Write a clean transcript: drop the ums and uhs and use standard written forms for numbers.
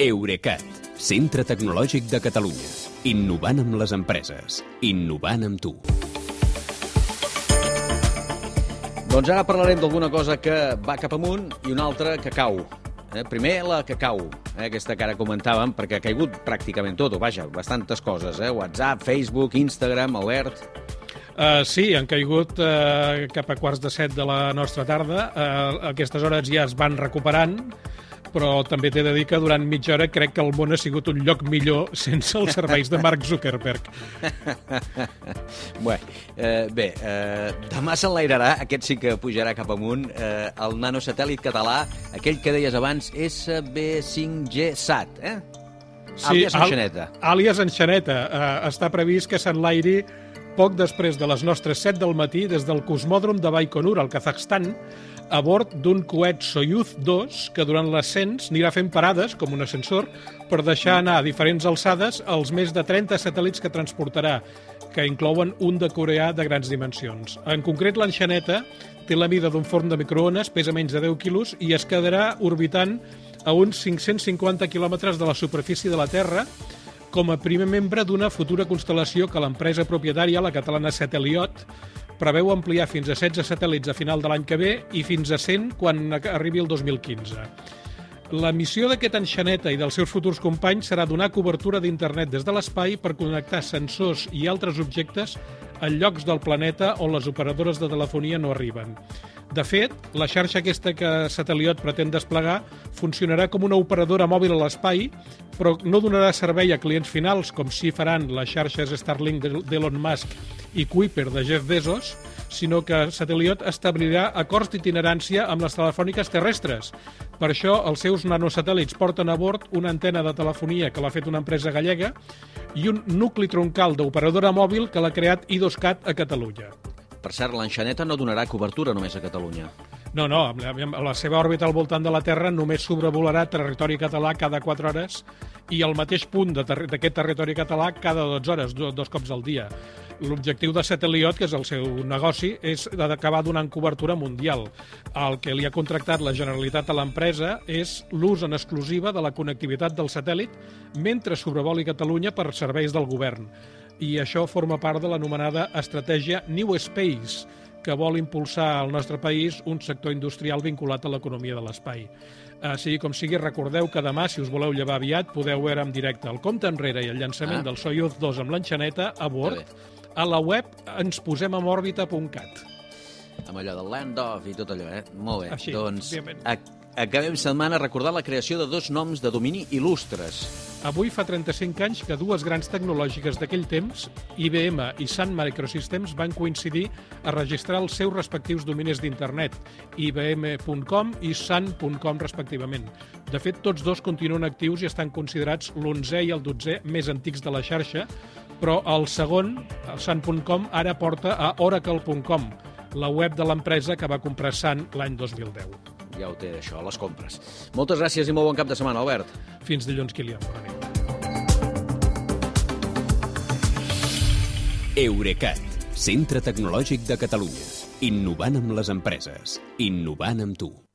Eurecat, centre tecnològic de Catalunya. Innovant amb les empreses. Innovant amb tu. Doncs ara parlarem d'alguna cosa que va cap amunt i una altra que cau. Primer la que cau, aquesta que ara comentàvem, perquè ha caigut pràcticament tot, o vaja, bastantes coses. WhatsApp, Facebook, Instagram, Albert... Sí, han caigut cap a 6:45 de la nostra tarda. A aquestes hores ja es van recuperant, però també t'he de dir que durant mitja hora crec que el món ha sigut un lloc millor sense els serveis de Mark Zuckerberg. Bé, demà s'enlairarà, aquest sí que pujarà cap amunt, el nanosatèl·lit català, aquell que deies abans, SB5G-SAT, àlies Enxaneta. Àlies Enxaneta. Està previst que s'enlairi poc després de les nostres 7 del matí des del cosmòdrom de Baikonur, al Kazakhstan, a bord d'un coet Soyuz 2 que durant l'ascens anirà fent parades, com un ascensor, per deixar anar a diferents alçades els més de 30 satèl·lits que transportarà, que inclouen un de coreà de grans dimensions. En concret, l'enxaneta té la mida d'un forn de microones, pesa menys de 10 quilos i es quedarà orbitant a uns 550 quilòmetres de la superfície de la Terra, com a primer membre d'una futura constel·lació que l'empresa propietària, la catalana Sateliot, preveu ampliar fins a 16 satèl·lits a final de l'any que ve i fins a 100 quan arribi el 2015. La missió d'aquest enxaneta i dels seus futurs companys serà donar cobertura d'internet des de l'espai per connectar sensors i altres objectes a llocs del planeta on les operadores de telefonia no arriben. De fet, la xarxa aquesta que Sateliot pretén desplegar funcionarà com una operadora mòbil a l'espai, però no donarà servei a clients finals, com sí faran les xarxes Starlink d'Elon Musk i Kuiper de Jeff Bezos, sinó que Sateliot establirà acords d'itinerància amb les telefòniques terrestres. Per això, els seus nanosatèl·lits porten a bord una antena de telefonia que l'ha fet una empresa gallega i un nucli troncal d'operadora mòbil que l'ha creat I2CAT a Catalunya. Per cert, l'enxaneta no donarà cobertura només a Catalunya. No, a la seva òrbita al voltant de la Terra només sobrevolarà territori català cada 4 hores i el mateix punt d'aquest territori català cada 12 hores, dos cops al dia. L'objectiu de Sateliot, que és el seu negoci, és d'acabar donant cobertura mundial. El que li ha contractat la Generalitat a l'empresa és l'ús en exclusiva de la connectivitat del satèl·lit mentre sobrevoli Catalunya per serveis del govern. I això forma part de l'anomenada estratègia New Space, que vol impulsar al nostre país un sector industrial vinculat a l'economia de l'espai. Sigui com sigui, recordeu que demà, si us voleu llevar aviat, podeu veure en directe el compte enrere i el llançament del Soyuz 2 amb l'enxaneta a bord a la web ensposemamòrbita.cat. Amb allò del Land of i tot allò, Molt bé. Així, doncs acabem setmana recordant la creació de 2 noms de domini il·lustres. Avui fa 35 anys que 2 grans tecnològiques d'aquell temps, IBM i Sun Microsystems, van coincidir a registrar els seus respectius dominis d'internet, ibm.com i sun.com respectivament. De fet, tots dos continuen actius i estan considerats l'11è i el 12è més antics de la xarxa, però el segon, el sun.com, ara porta a oracle.com, la web de l'empresa que va comprar Sun l'any 2010. Ja ho té, això, a les compres. Moltes gràcies i molt bon cap de setmana, Albert. Fins dilluns, Kilian. Bona nit. Eurecat, centre tecnològic de Catalunya. Innovant amb les empreses. Innovant amb tu.